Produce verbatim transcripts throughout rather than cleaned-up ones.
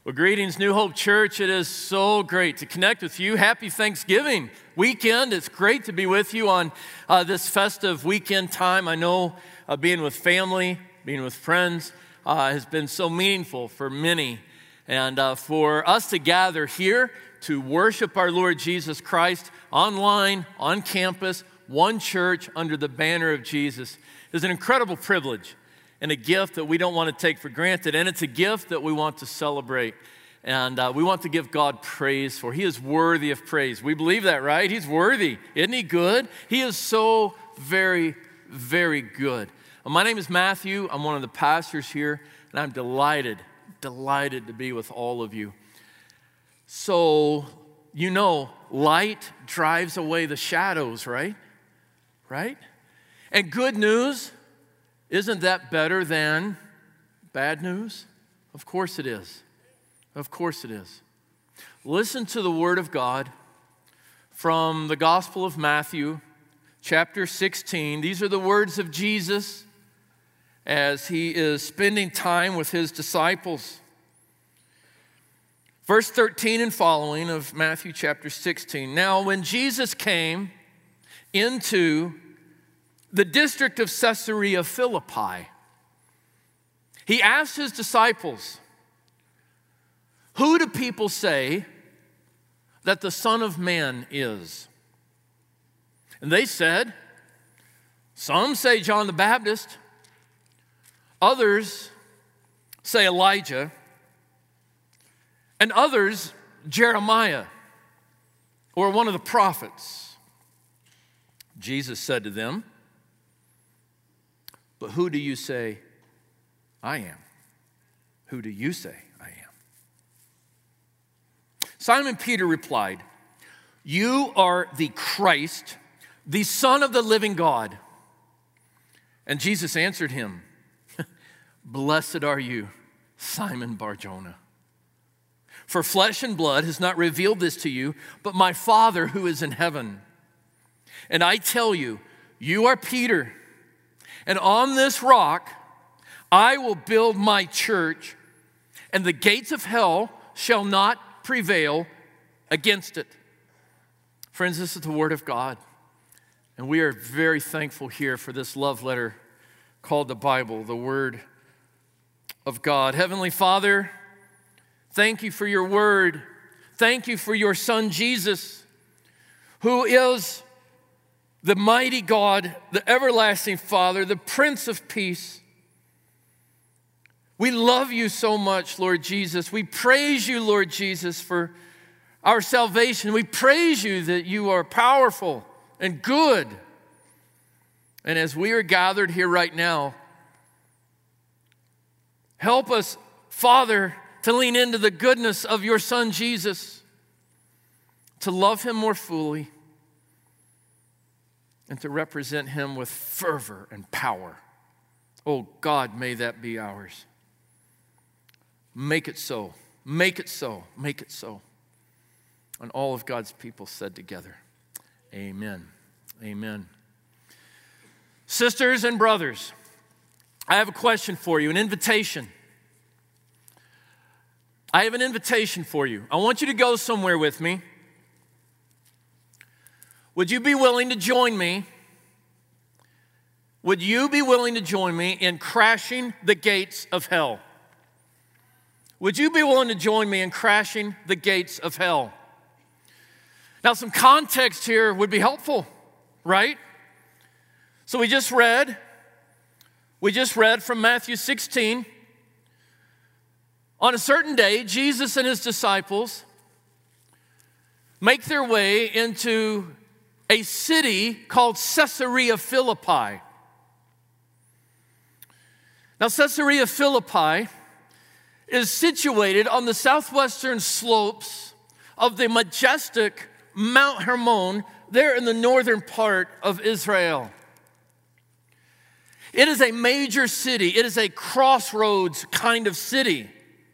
Well, greetings, New Hope Church. It is so great to connect with you. Happy Thanksgiving weekend. It's great to be with you on uh, this festive weekend time. I know uh, being with family, being with friends uh, has been so meaningful for many. And uh, for us to gather here to worship our Lord Jesus Christ online, on campus, one church under the banner of Jesus is an incredible privilege. And a gift that we don't want to take for granted. And it's a gift that we want to celebrate. And uh, we want to give God praise for. He is worthy of praise. We believe that, right? He's worthy. Isn't he good? He is so very, very good. Well, my name is Matthew. I'm one of the pastors here. And I'm delighted, delighted to be with all of you. So, you know, light drives away the shadows, right? Right? And good news, isn't that better than bad news? Of course it is. Of course it is. Listen to the word of God from the Gospel of Matthew, chapter sixteen. These are the words of Jesus as he is spending time with his disciples. Verse thirteen and following of Matthew chapter sixteen. Now, when Jesus came into the district of Caesarea Philippi, he asked his disciples, "Who do people say that the Son of Man is?" And they said, "Some say John the Baptist, others say Elijah, and others Jeremiah, or one of the prophets." Jesus said to them, "But who do you say I am? Who do you say I am?" Simon Peter replied, "You are the Christ, the Son of the living God." And Jesus answered him, "Blessed are you, Simon Bar-Jonah. For flesh and blood has not revealed this to you, but my Father who is in heaven. And I tell you, you are Peter, and on this rock I will build my church, and the gates of hell shall not prevail against it." Friends, this is the word of God, and we are very thankful here for this love letter called the Bible, the word of God. Heavenly Father, thank you for your word. Thank you for your Son, Jesus, who is the mighty God, the everlasting Father, the Prince of Peace. We love you so much, Lord Jesus. We praise you, Lord Jesus, for our salvation. We praise you that you are powerful and good. And as we are gathered here right now, help us, Father, to lean into the goodness of your Son, Jesus, to love him more fully, and to represent him with fervor and power. Oh God, may that be ours. Make it so. Make it so. Make it so. And all of God's people said together, amen. Amen. Sisters and brothers, I have a question for you, an invitation. I have an invitation for you. I want you to go somewhere with me. Would you be willing to join me? Would you be willing to join me in crashing the gates of hell? Would you be willing to join me in crashing the gates of hell? Now, some context here would be helpful, right? So we just read, we just read from Matthew sixteen. On a certain day, Jesus and his disciples make their way into a city called Caesarea Philippi. Now, Caesarea Philippi is situated on the southwestern slopes of the majestic Mount Hermon, there in the northern part of Israel. It is a major city. It is a crossroads kind of city.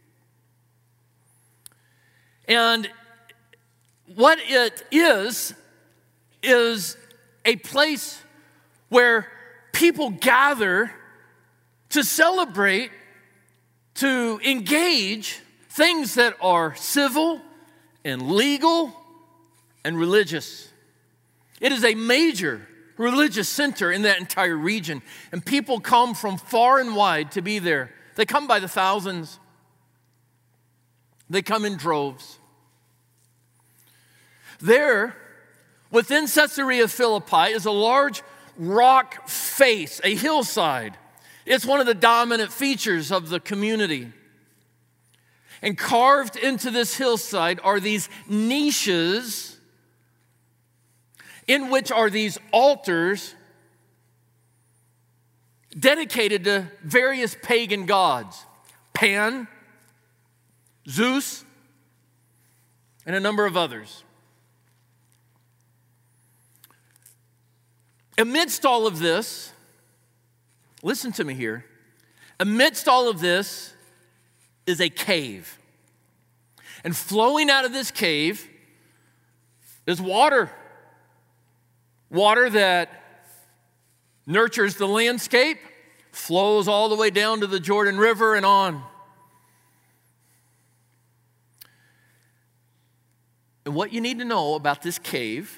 And what it is, is a place where people gather to celebrate, to engage things that are civil and legal and religious. It is a major religious center in that entire region, and people come from far and wide to be there. They come by the thousands. They come in droves. There, within Caesarea Philippi, is a large rock face, a hillside. It's one of the dominant features of the community. And carved into this hillside are these niches in which are these altars dedicated to various pagan gods. Pan, Zeus, and a number of others. Amidst all of this, listen to me here, amidst all of this is a cave. And flowing out of this cave is water. Water that nurtures the landscape, flows all the way down to the Jordan River and on. And what you need to know about this cave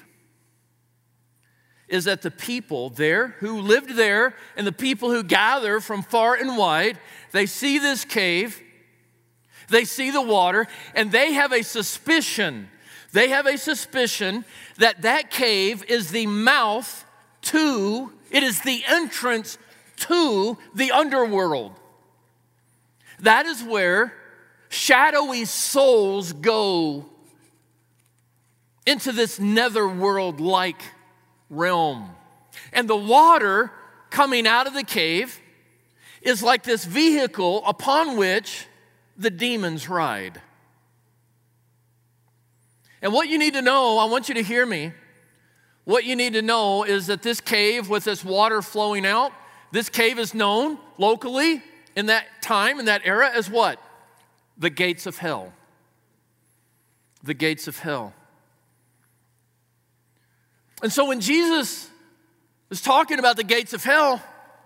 is that the people there who lived there and the people who gather from far and wide, they see this cave, they see the water, and they have a suspicion. They have a suspicion that that cave is the mouth to, it is the entrance to the underworld. That is where shadowy souls go into this netherworld-like realm. And the water coming out of the cave is like this vehicle upon which the demons ride. And what you need to know, I want you to hear me, what you need to know is that this cave with this water flowing out, this cave is known locally in that time, in that era, as what? The gates of hell. The gates of hell. And so when Jesus is talking about the gates of hell,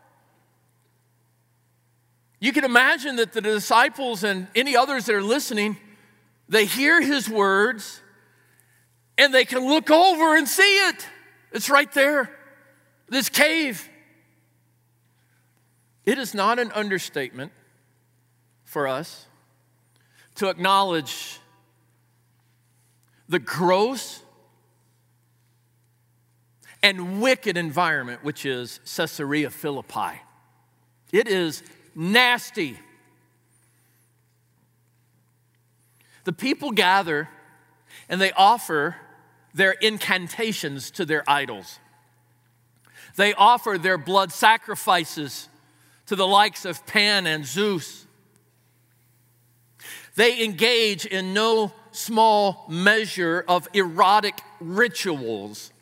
you can imagine that the disciples and any others that are listening, they hear his words and they can look over and see it. It's right there, this cave. It is not an understatement for us to acknowledge the gross and wicked environment which is Caesarea Philippi. It is nasty. The people gather and they offer their incantations to their idols. They offer their blood sacrifices to the likes of Pan and Zeus. They engage in no small measure of erotic rituals.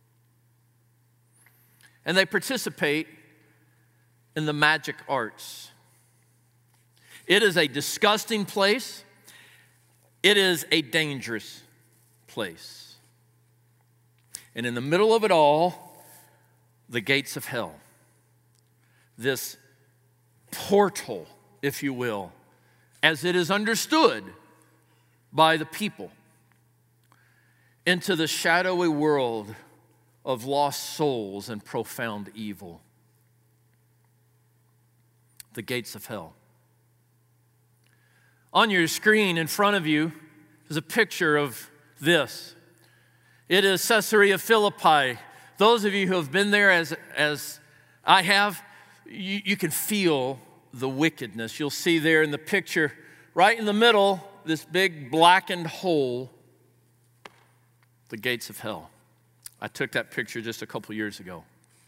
And they participate in the magic arts. It is a disgusting place. It is a dangerous place. And in the middle of it all, the gates of hell. This portal, if you will, as it is understood by the people, into the shadowy world of lost souls and profound evil. The gates of hell. On your screen in front of you is a picture of this. It is Caesarea Philippi. Those of you who have been there as, as I have, you, you can feel the wickedness. You'll see there in the picture, right in the middle, this big blackened hole, the gates of hell. I took that picture just a couple years ago.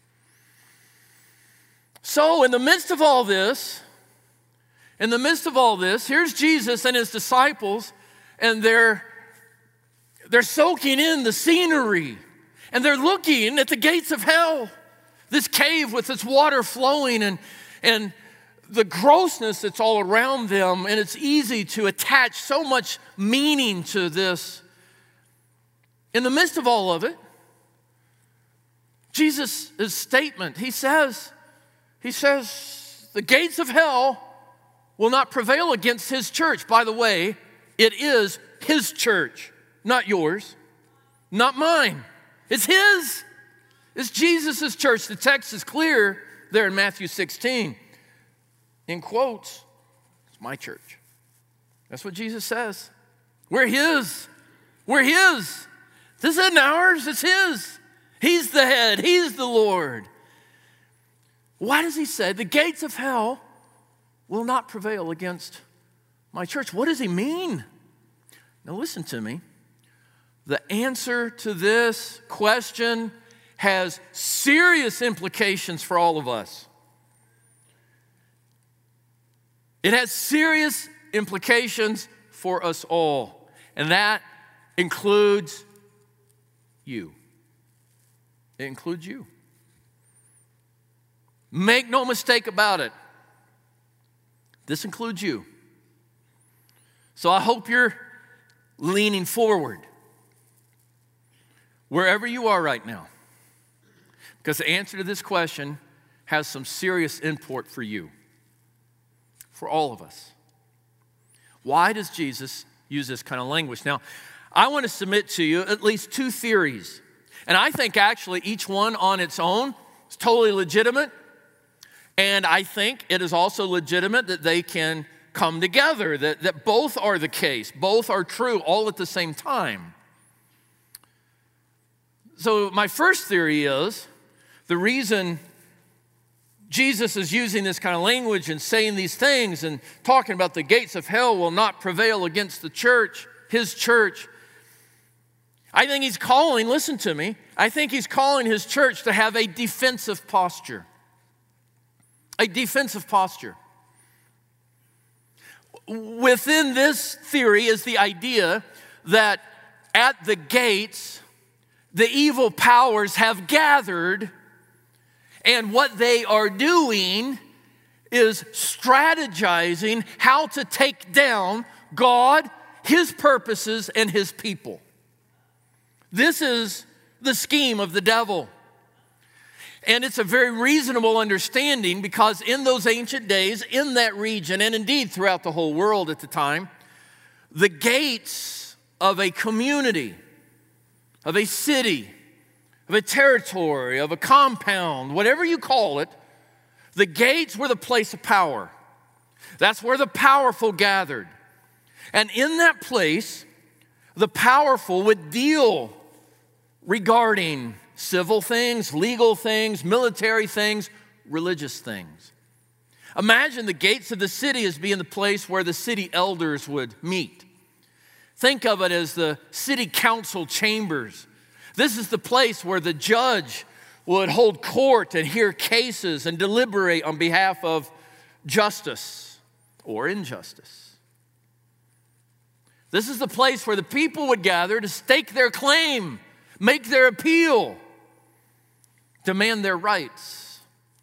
So in the midst of all this, in the midst of all this, here's Jesus and his disciples, and they're, they're soaking in the scenery, and they're looking at the gates of hell, this cave with its water flowing, and, and the grossness that's all around them, and it's easy to attach so much meaning to this. In the midst of all of it, Jesus' statement, he says, he says, the gates of hell will not prevail against his church. By the way, it is his church, not yours, not mine. It's his. It's Jesus' church. The text is clear there in Matthew sixteen. In quotes, it's my church. That's what Jesus says. We're his. We're his. This isn't ours, it's his. He's the head, he's the Lord. Why does he say the gates of hell will not prevail against my church? What does he mean? Now listen to me. The answer to this question has serious implications for all of us. It has serious implications for us all, and that includes you. It includes you. Make no mistake about it. This includes you. So I hope you're leaning forward wherever you are right now, because the answer to this question has some serious import for you, for all of us. Why does Jesus use this kind of language? Now, I want to submit to you at least two theories, and I think actually each one on its own is totally legitimate, and I think it is also legitimate that they can come together, that, that both are the case, both are true all at the same time. So my first theory is the reason Jesus is using this kind of language and saying these things and talking about the gates of hell will not prevail against the church, his church. I think he's calling, listen to me, I think he's calling his church to have a defensive posture. A defensive posture. Within this theory is the idea that at the gates, the evil powers have gathered, and what they are doing is strategizing how to take down God, his purposes, and his people. This is the scheme of the devil. And it's a very reasonable understanding because in those ancient days, in that region, and indeed throughout the whole world at the time, the gates of a community, of a city, of a territory, of a compound, whatever you call it, the gates were the place of power. That's where the powerful gathered. And in that place, the powerful would deal regarding civil things, legal things, military things, religious things. Imagine the gates of the city as being the place where the city elders would meet. Think of it as the city council chambers. This is the place where the judge would hold court and hear cases and deliberate on behalf of justice or injustice. This is the place where the people would gather to stake their claim, make their appeal, demand their rights,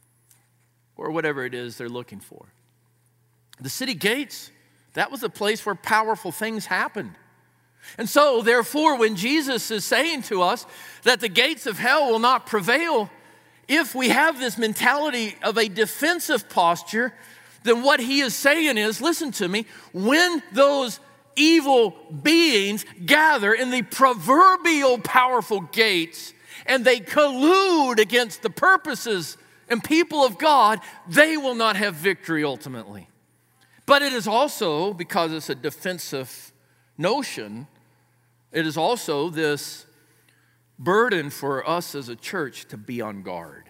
or whatever it is they're looking for. The city gates, that was a place where powerful things happened. And so, therefore, when Jesus is saying to us that the gates of hell will not prevail, if we have this mentality of a defensive posture, then what he is saying is, listen to me, when those evil beings gather in the proverbial powerful gates and they collude against the purposes and people of God, they will not have victory ultimately. But it is also, because it's a defensive notion, it is also this burden for us as a church to be on guard,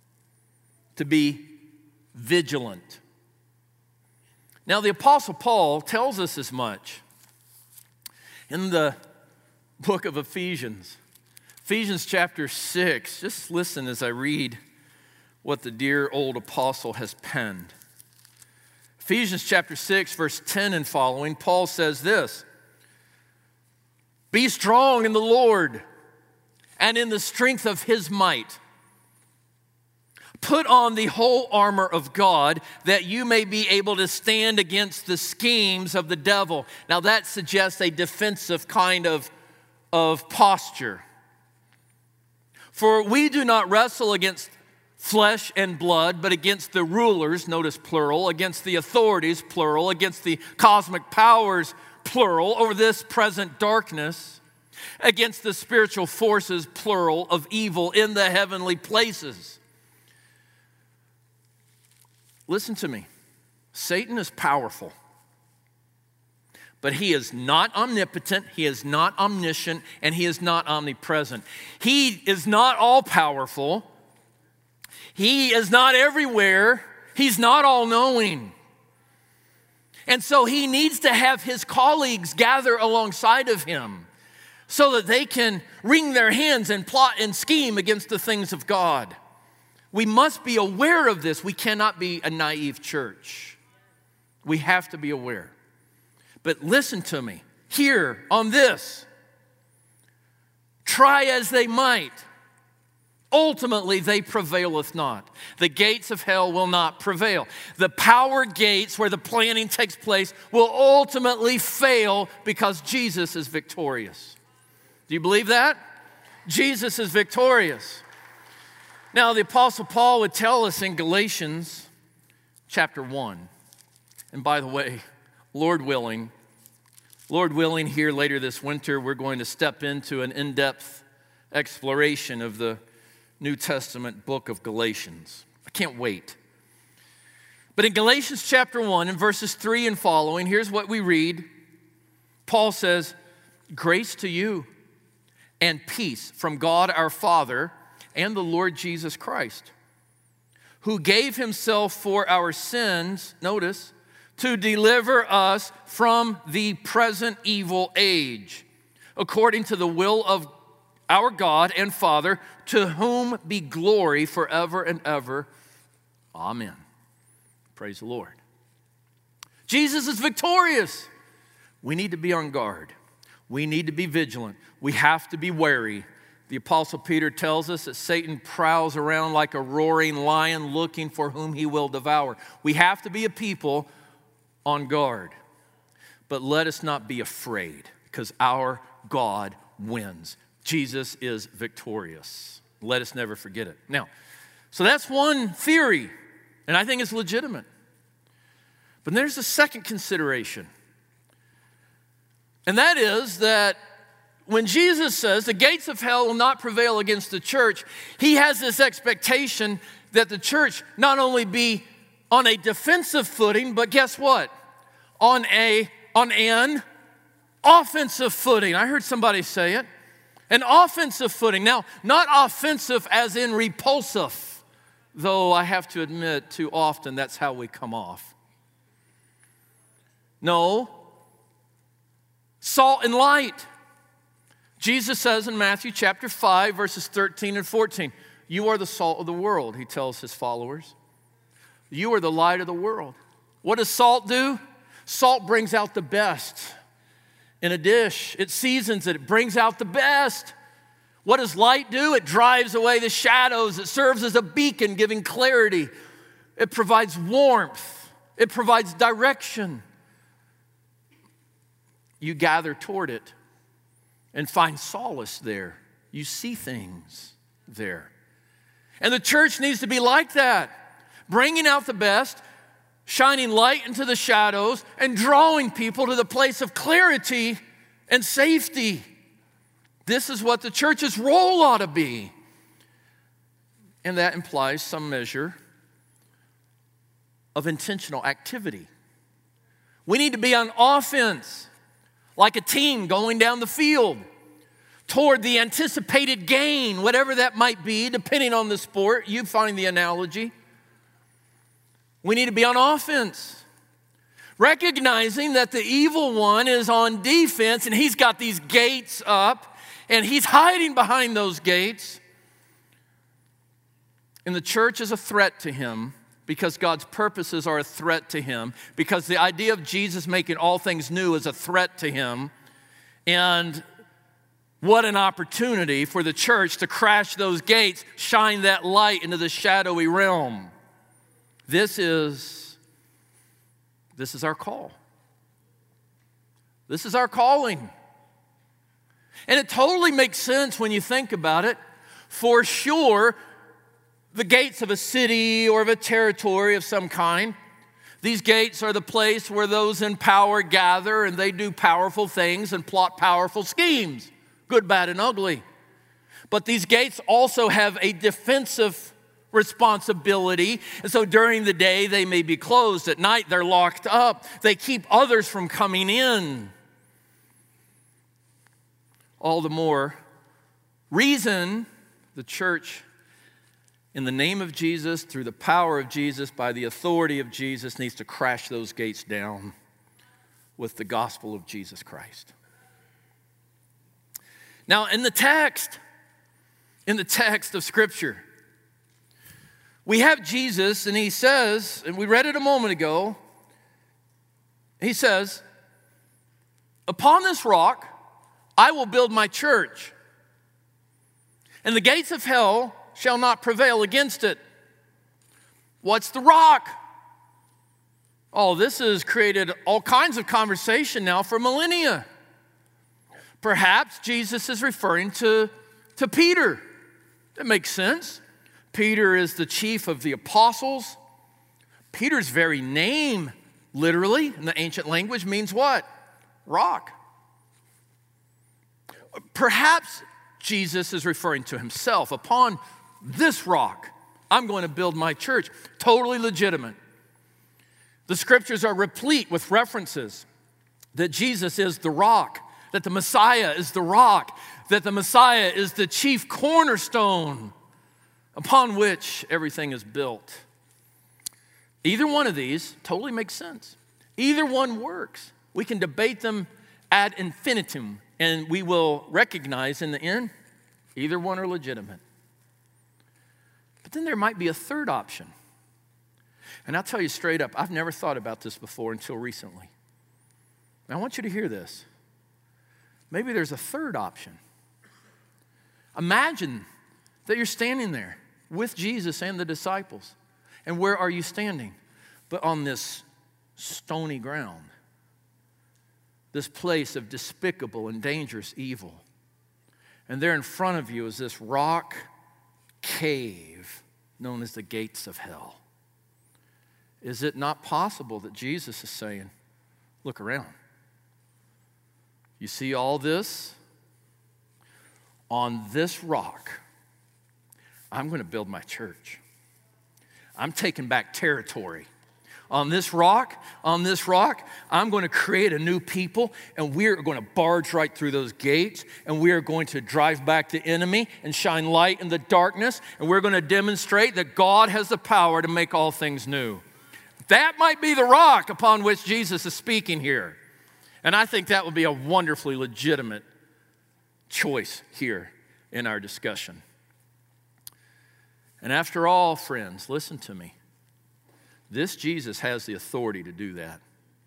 to be vigilant. Now, the Apostle Paul tells us as much in the book of Ephesians. Ephesians chapter six, just listen as I read what the dear old apostle has penned. Ephesians chapter six, verse ten and following, Paul says this: "Be strong in the Lord and in the strength of his might. Put on the whole armor of God that you may be able to stand against the schemes of the devil." Now that suggests a defensive kind of, of posture. "For we do not wrestle against flesh and blood, but against the rulers, notice plural, against the authorities, plural, against the cosmic powers, plural, over this present darkness, against the spiritual forces, plural, of evil in the heavenly places. Listen to me. Satan is powerful, but he is not omnipotent, he is not omniscient, and he is not omnipresent. He is not all-powerful. He is not everywhere. He's not all-knowing. And so he needs to have his colleagues gather alongside of him so that they can wring their hands and plot and scheme against the things of God. We must be aware of this. We cannot be a naive church. We have to be aware. But listen to me. Here on this, try as they might, ultimately they prevaileth not. The gates of hell will not prevail. The power gates where the planning takes place will ultimately fail because Jesus is victorious. Do you believe that? Jesus is victorious. Now, the Apostle Paul would tell us in Galatians chapter one, and by the way, Lord willing, Lord willing, here later this winter, we're going to step into an in-depth exploration of the New Testament book of Galatians. I can't wait. But in Galatians chapter one, in verses three and following, here's what we read. Paul says, "Grace to you and peace from God our Father and the Lord Jesus Christ, who gave himself for our sins," notice, "to deliver us from the present evil age, according to the will of our God and Father, to whom be glory forever and ever. Amen." Praise the Lord. Jesus is victorious. We need to be on guard. We need to be vigilant. We have to be wary. The Apostle Peter tells us that Satan prowls around like a roaring lion looking for whom he will devour. We have to be a people on guard. But let us not be afraid, because our God wins. Jesus is victorious. Let us never forget it. Now, so that's one theory, and I think it's legitimate. But there's a second consideration, and that is that when Jesus says the gates of hell will not prevail against the church, he has this expectation that the church not only be on a defensive footing, but guess what? On a on an offensive footing. I heard somebody say it. An offensive footing. Now, not offensive as in repulsive, though I have to admit too often that's how we come off. No. Salt and light. Jesus says in Matthew chapter five, verses thirteen and fourteen, "You are the salt of the world," he tells his followers. You are the light of the world. What does salt do? Salt brings out the best in a dish. It seasons it. It brings out the best. What does light do? It drives away the shadows. It serves as a beacon, giving clarity. It provides warmth. It provides direction. You gather toward it and find solace there. You see things there. And the church needs to be like that, bringing out the best, shining light into the shadows, and drawing people to the place of clarity and safety. This is what the church's role ought to be. And that implies some measure of intentional activity. We need to be on offense, like a team going down the field toward the anticipated gain, whatever that might be, depending on the sport. You find the analogy. We need to be on offense, recognizing that the evil one is on defense and he's got these gates up and he's hiding behind those gates. And the church is a threat to him because God's purposes are a threat to him, because the idea of Jesus making all things new is a threat to him. And what an opportunity for the church to crash those gates, shine that light into the shadowy realm. This is, this is our call. This is our calling. And it totally makes sense when you think about it. For sure, the gates of a city or of a territory of some kind. These gates are the place where those in power gather and they do powerful things and plot powerful schemes, good, bad, and ugly. But these gates also have a defensive responsibility. And so during the day, they may be closed. At night, they're locked up. They keep others from coming in. All the more reason the church, in the name of Jesus, through the power of Jesus, by the authority of Jesus, needs to crash those gates down with the gospel of Jesus Christ. Now, in the text, in the text of Scripture, we have Jesus, and he says, and we read it a moment ago, he says, upon this rock I will build my church, and the gates of hell shall not prevail against it. What's the rock? Oh, this has created all kinds of conversation now for millennia. Perhaps Jesus is referring to, to Peter. That makes sense. Peter is the chief of the apostles. Peter's very name, literally, in the ancient language, means what? Rock. Perhaps Jesus is referring to himself. Upon this rock, I'm going to build my church. Totally legitimate. The scriptures are replete with references that Jesus is the rock, that the Messiah is the rock, that the Messiah is the chief cornerstone upon which everything is built. Either one of these totally makes sense. Either one works. We can debate them ad infinitum, and we will recognize in the end, either one are legitimate. But then there might be a third option. And I'll tell you straight up, I've never thought about this before until recently. And I want you to hear this. Maybe there's a third option. Imagine that you're standing there with Jesus and the disciples. And where are you standing? But on this stony ground, this place of despicable and dangerous evil. And there in front of you is this rock cave known as the gates of hell. Is it not possible that Jesus is saying, look around. You see all this? On this rock, I'm going to build my church. I'm taking back territory. On this rock, on this rock, I'm going to create a new people, and we are going to barge right through those gates, and we are going to drive back the enemy and shine light in the darkness, and we're going to demonstrate that God has the power to make all things new. That might be the rock upon which Jesus is speaking here. And I think that would be a wonderfully legitimate choice here in our discussion. And after all, friends, listen to me. This Jesus has the authority to do that.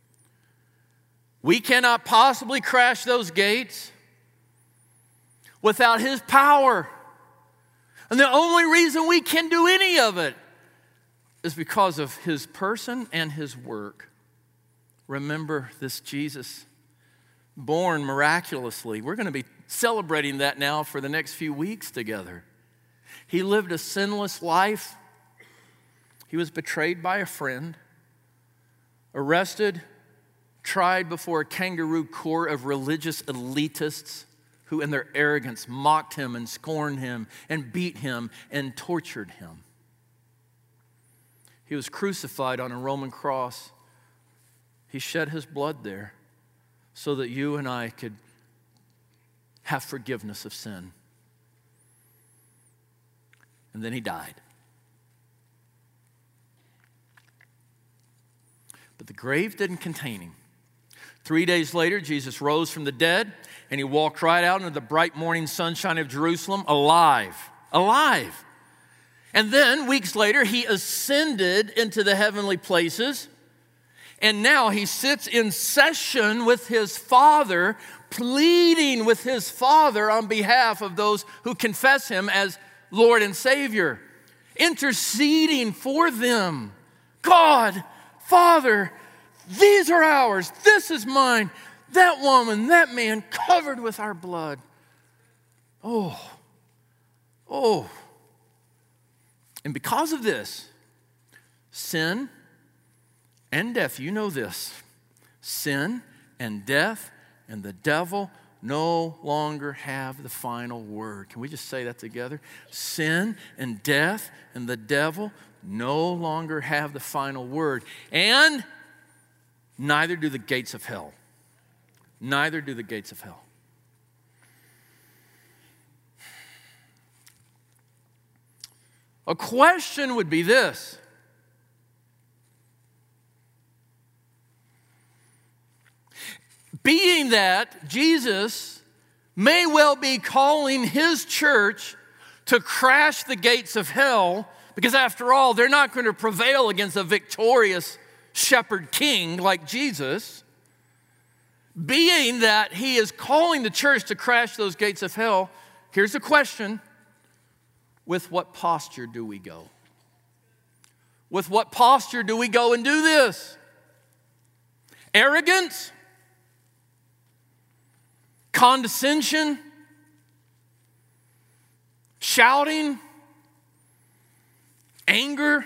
We cannot possibly crash those gates without his power. And the only reason we can do any of it is because of his person and his work. Remember this Jesus, born miraculously. We're going to be celebrating that now for the next few weeks together. He lived a sinless life. He was betrayed by a friend, arrested, tried before a kangaroo court of religious elitists who in their arrogance mocked him and scorned him and beat him and tortured him. He was crucified on a Roman cross. He shed his blood there so that you and I could have forgiveness of sin. And then he died. But the grave didn't contain him. Three days later, Jesus rose from the dead, and he walked right out into the bright morning sunshine of Jerusalem, alive, alive. And then, weeks later, he ascended into the heavenly places, and now he sits in session with his Father, pleading with his Father on behalf of those who confess him as Lord and Savior, interceding for them. God, Father, these are ours. This is mine. That woman, that man, covered with our blood. Oh, oh. And because of this, sin and death, you know this, sin and death and the devil no longer have the final word. Can we just say that together? Sin and death and the devil no longer have the final word. And neither do the gates of hell. Neither do the gates of hell. A question would be this. Being that Jesus may well be calling his church to crash the gates of hell, because after all, they're not going to prevail against a victorious shepherd king like Jesus. Being that he is calling the church to crash those gates of hell, here's the question. With what posture do we go? With what posture do we go and do this? Arrogance? Condescension? Shouting? Anger?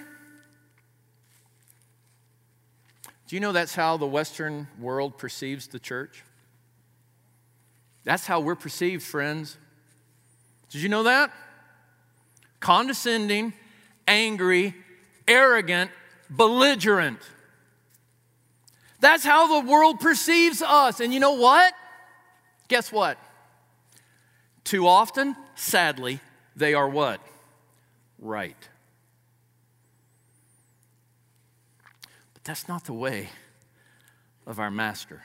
Do you know that's how the Western world perceives the church? That's how we're perceived, friends. Did you know that? Condescending, angry, arrogant, belligerent. That's how the world perceives us. And you know what? Guess what? Too often, sadly, they are what? Right. But that's not the way of our master.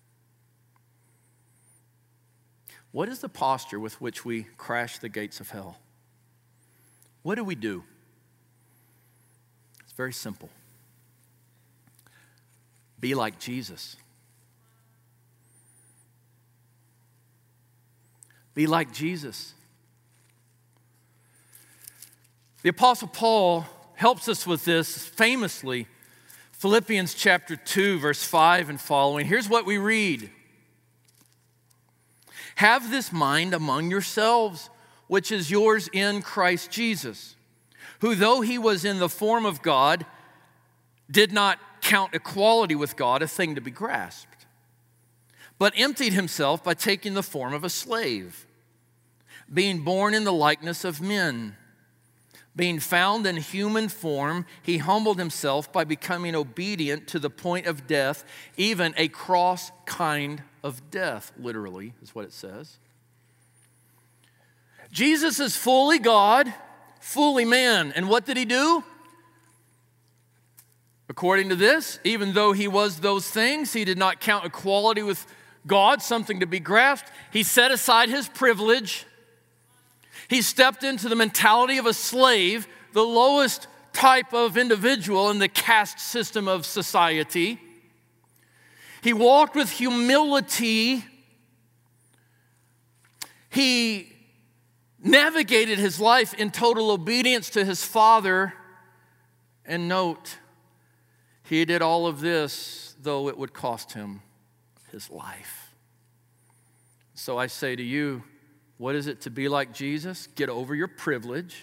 What is the posture with which we crash the gates of hell? What do we do? It's very simple. Be like Jesus. Be like Jesus. The Apostle Paul helps us with this famously. Philippians chapter two, verse five and following. Here's what we read. Have this mind among yourselves, which is yours in Christ Jesus, who though he was in the form of God, did not count equality with God a thing to be grasped, but emptied himself by taking the form of a slave, being born in the likeness of men. Being found in human form, he humbled himself by becoming obedient to the point of death, even a cross kind of death, literally, is what it says. Jesus is fully God, fully man. And what did he do? According to this, even though he was those things, he did not count equality with God something to be grasped. He set aside his privilege. He stepped into the mentality of a slave, the lowest type of individual in the caste system of society. He walked with humility. He navigated his life in total obedience to his Father. And note, he did all of this, though it would cost him his life. So I say to you, what is it to be like Jesus? Get over your privilege.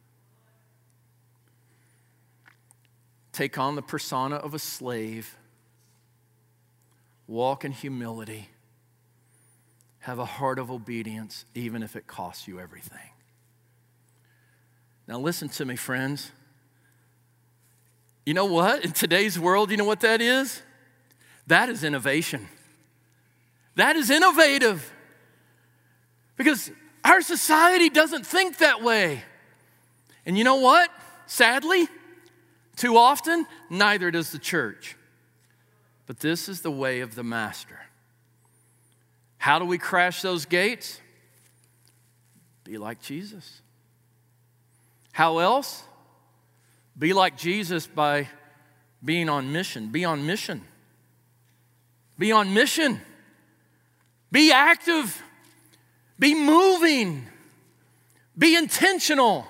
Take on the persona of a slave. Walk in humility. Have a heart of obedience, even if it costs you everything. Now listen to me, friends. You know what? In today's world, you know what that is? That is innovation. That is innovative. Because our society doesn't think that way. And you know what? Sadly, too often, neither does the church. But this is the way of the master. How do we crash those gates? Be like Jesus. How else? Be like Jesus by being on mission. Be on mission. Be on mission. Be active. Be moving. Be intentional.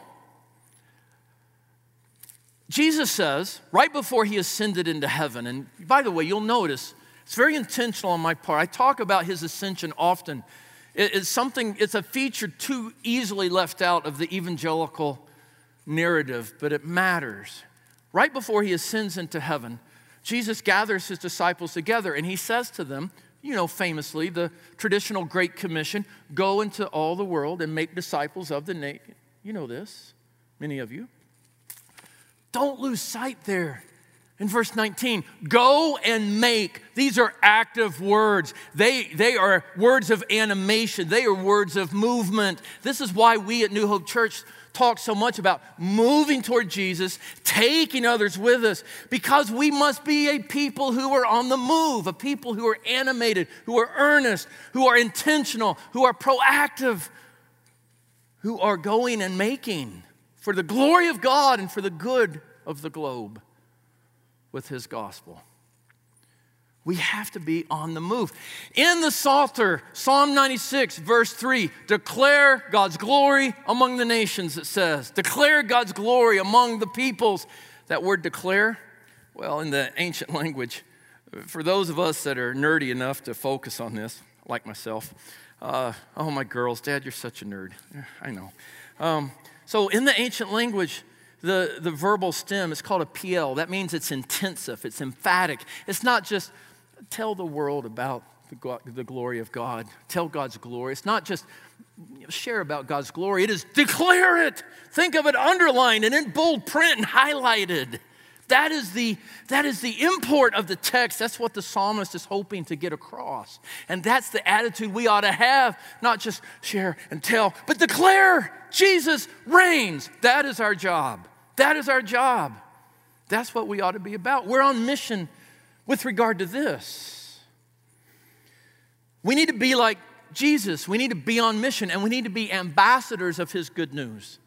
Jesus says, right before he ascended into heaven, and by the way, you'll notice, it's very intentional on my part. I talk about his ascension often. It, it's something, it's a feature too easily left out of the evangelical narrative, but it matters. Right before he ascends into heaven, Jesus gathers his disciples together and he says to them, you know, famously, the traditional Great Commission, go into all the world and make disciples of the nation. You know this, many of you. Don't lose sight there. In verse nineteen, go and make. These are active words. They, they are words of animation. They are words of movement. This is why we at New Hope Church talk so much about moving toward Jesus, taking others with us, because we must be a people who are on the move, a people who are animated, who are earnest, who are intentional, who are proactive, who are going and making for the glory of God and for the good of the globe with his gospel. We have to be on the move. In the Psalter, Psalm ninety-six, verse three, declare God's glory among the nations, it says. Declare God's glory among the peoples. That word declare, well, in the ancient language, for those of us that are nerdy enough to focus on this, like myself, uh, oh, my girls, Dad, you're such a nerd. I know. Um, so in the ancient language, the, the verbal stem is called a P L. That means it's intensive, it's emphatic. It's not just tell the world about the, God, the glory of God. Tell God's glory. It's not just you know, share about God's glory. It is declare it. Think of it underlined and in bold print and highlighted. That is the, that is the import of the text. That's what the psalmist is hoping to get across. And that's the attitude we ought to have. Not just share and tell, but declare Jesus reigns. That is our job. That is our job. That's what we ought to be about. We're on mission with regard to this. We need to be like Jesus. We need to be on mission, and we need to be ambassadors of his good news.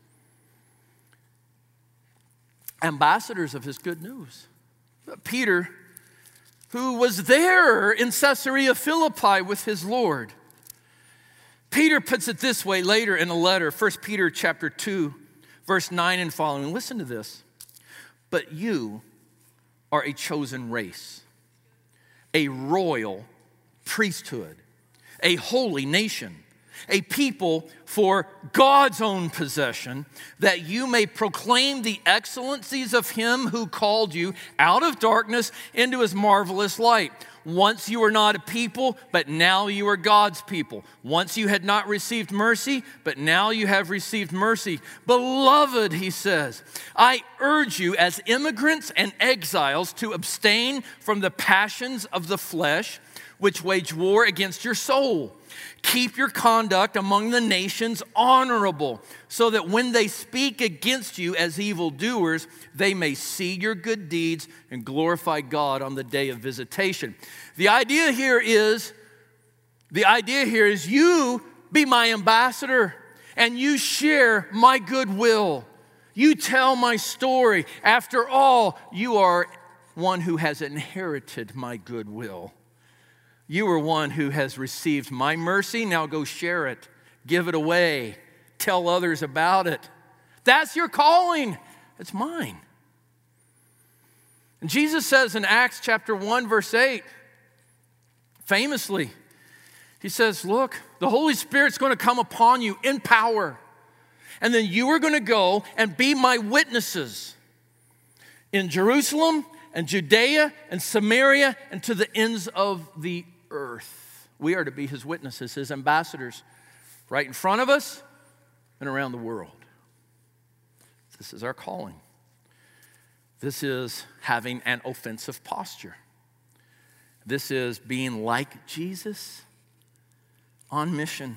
Ambassadors of his good news. Peter, who was there in Caesarea Philippi with his Lord. Peter puts it this way later in a letter, First Peter chapter two, verse nine and following. Listen to this. But you are a chosen race, a royal priesthood, a holy nation, a people for God's own possession, that you may proclaim the excellencies of him who called you out of darkness into his marvelous light. Once you were not a people, but now you are God's people. Once you had not received mercy, but now you have received mercy. Beloved, he says, I urge you as immigrants and exiles to abstain from the passions of the flesh, which wage war against your soul. Keep your conduct among the nations honorable, so that when they speak against you as evildoers, they may see your good deeds and glorify God on the day of visitation. The idea here is, the idea here is you be my ambassador and you share my goodwill. You tell my story. After all, you are one who has inherited my goodwill. You are one who has received my mercy. Now go share it. Give it away. Tell others about it. That's your calling. It's mine. And Jesus says in Acts chapter one, verse eight, famously, he says, look, the Holy Spirit's going to come upon you in power. And then you are going to go and be my witnesses in Jerusalem and Judea and Samaria and to the ends of the earth. We are to be his witnesses, his ambassadors, right in front of us and around the world. This is our calling. This is having an offensive posture. This is being like Jesus on mission.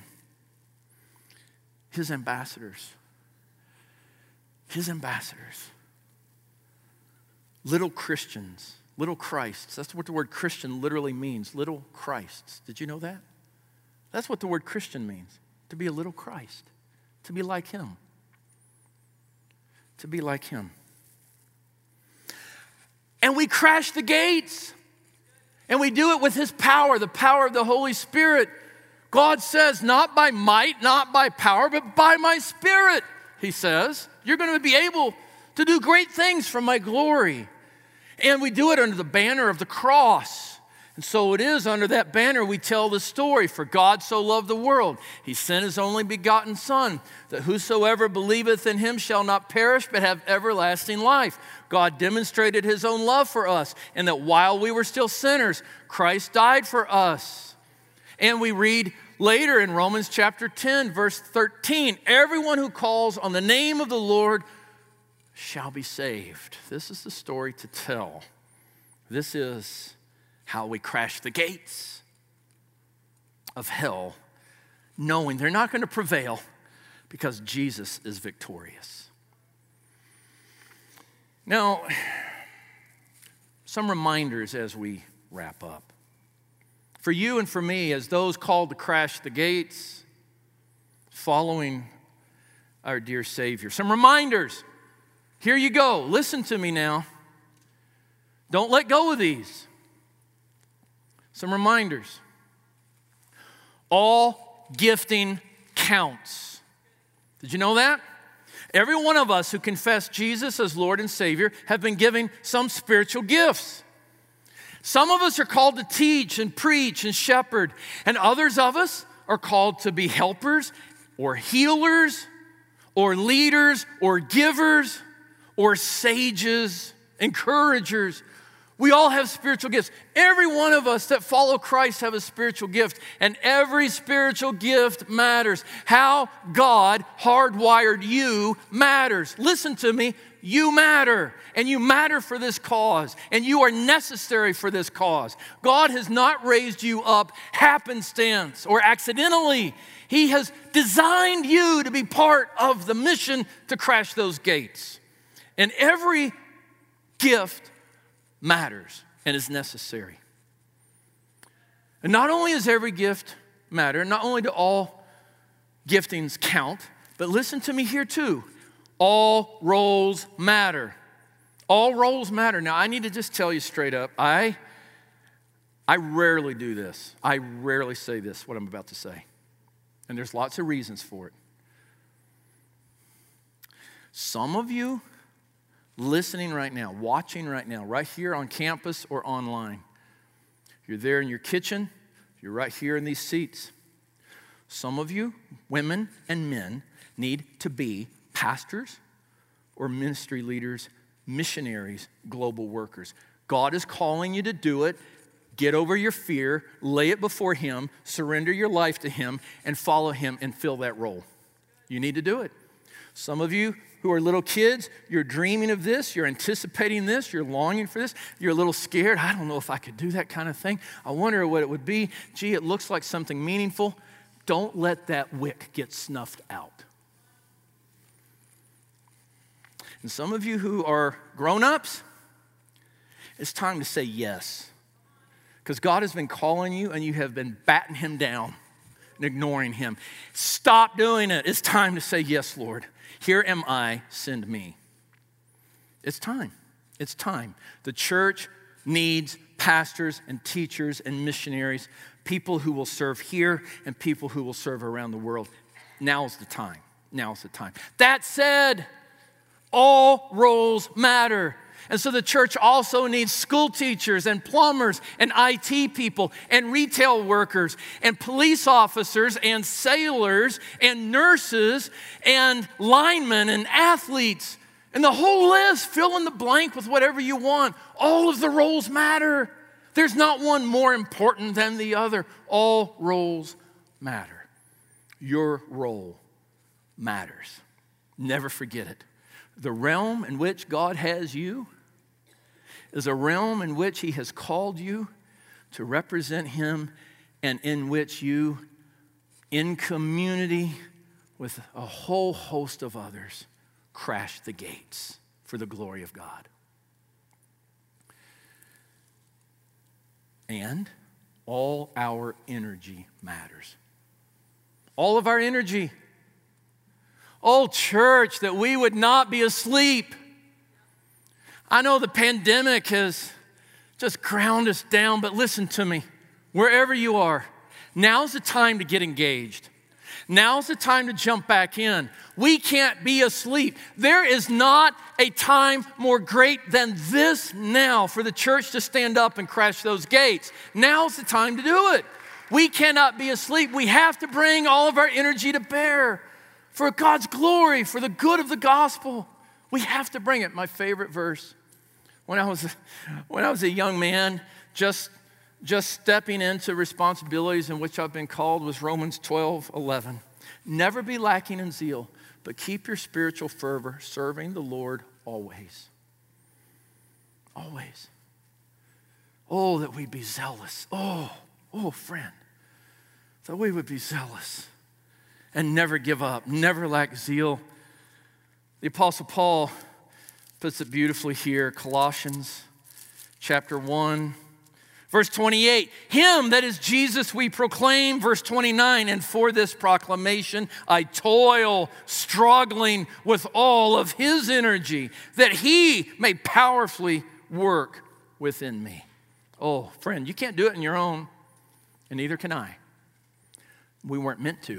His ambassadors. His ambassadors. Little Christians. Little Christs. That's what the word Christian literally means. Little Christs. Did you know that? That's what the word Christian means. To be a little Christ. To be like him. To be like him. And we crash the gates. And we do it with his power, the power of the Holy Spirit. God says, not by might, not by power, but by my Spirit, he says. You're going to be able to do great things for my glory. And we do it under the banner of the cross. And so it is under that banner we tell the story. For God so loved the world, he sent his only begotten Son, that whosoever believeth in him shall not perish, but have everlasting life. God demonstrated his own love for us, and that while we were still sinners, Christ died for us. And we read later in Romans chapter ten, verse thirteen, everyone who calls on the name of the Lord shall be saved. This is the story to tell. This is how we crash the gates of hell, knowing they're not going to prevail because Jesus is victorious. Now, some reminders as we wrap up. For you and for me, as those called to crash the gates, following our dear Savior. Some reminders. Here you go. Listen to me now. Don't let go of these. Some reminders. All gifting counts. Did you know that? Every one of us who confess Jesus as Lord and Savior have been given some spiritual gifts. Some of us are called to teach and preach and shepherd, and others of us are called to be helpers or healers or leaders or givers or sages, encouragers. We all have spiritual gifts. Every one of us that follow Christ have a spiritual gift, and every spiritual gift matters. How God hardwired you matters. Listen to me, you matter, and you matter for this cause, and you are necessary for this cause. God has not raised you up happenstance or accidentally. He has designed you to be part of the mission to crash those gates. And every gift matters and is necessary. And not only does every gift matter, not only do all giftings count, but listen to me here too. All roles matter. All roles matter. Now, I need to just tell you straight up, I, I rarely do this. I rarely say this, what I'm about to say. And there's lots of reasons for it. Some of you listening right now, watching right now, right here on campus or online. You're there in your kitchen. You're right here in these seats. Some of you, women and men, need to be pastors or ministry leaders, missionaries, global workers. God is calling you to do it. Get over your fear, lay it before Him, surrender your life to Him, and follow Him and fill that role. You need to do it. Some of you who are little kids, you're dreaming of this, you're anticipating this, you're longing for this, you're a little scared. I don't know if I could do that kind of thing. I wonder what it would be. Gee, it looks like something meaningful. Don't let that wick get snuffed out. And some of you who are grown-ups, it's time to say yes. Because God has been calling you and you have been batting Him down and ignoring Him. Stop doing it. It's time to say, yes, Lord. Here am I, send me. It's time. It's time. The church needs pastors and teachers and missionaries, people who will serve here and people who will serve around the world. Now's the time. Now's the time. That said, all roles matter. And so the church also needs school teachers and plumbers and I T people and retail workers and police officers and sailors and nurses and linemen and athletes. And the whole list, fill in the blank with whatever you want. All of the roles matter. There's not one more important than the other. All roles matter. Your role matters. Never forget it. The realm in which God has you is a realm in which He has called you to represent Him and in which you, in community with a whole host of others, crash the gates for the glory of God. And all our energy matters. All of our energy. Oh, church, that we would not be asleep. I know the pandemic has just ground us down, but listen to me. Wherever you are, now's the time to get engaged. Now's the time to jump back in. We can't be asleep. There is not a time more great than this now for the church to stand up and crash those gates. Now's the time to do it. We cannot be asleep. We have to bring all of our energy to bear for God's glory, for the good of the gospel. We have to bring it. My favorite verse. When I was, when I was a young man, just, just stepping into responsibilities in which I've been called was Romans twelve eleven. Never be lacking in zeal, but keep your spiritual fervor, serving the Lord always. Always. Oh, that we'd be zealous. Oh, oh, friend, that we would be zealous and never give up, never lack zeal. The Apostle Paul puts it beautifully here, Colossians chapter one, verse twenty-eight. Him, that is Jesus, we proclaim, verse twenty-nine, and for this proclamation I toil, struggling with all of his energy, that he may powerfully work within me. Oh, friend, you can't do it on your own, and neither can I. We weren't meant to.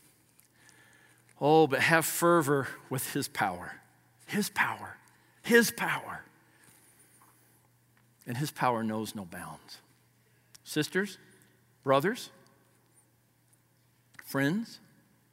Oh, but have fervor with his power. His power. His power. And his power knows no bounds. Sisters, brothers, friends,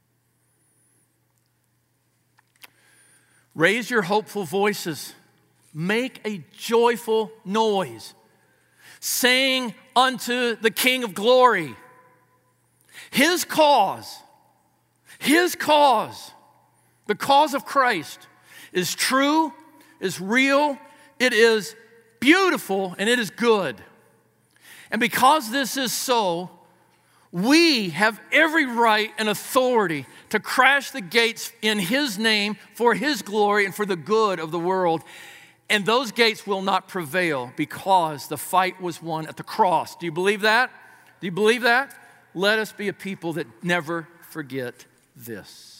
raise your hopeful voices. Make a joyful noise. Sing unto the King of glory. His cause, his cause, the cause of Christ is true, is real, it is beautiful, and it is good. And because this is so, we have every right and authority to crash the gates in his name for his glory and for the good of the world. And those gates will not prevail because the fight was won at the cross. Do you believe that? Do you believe that? Let us be a people that never forget this.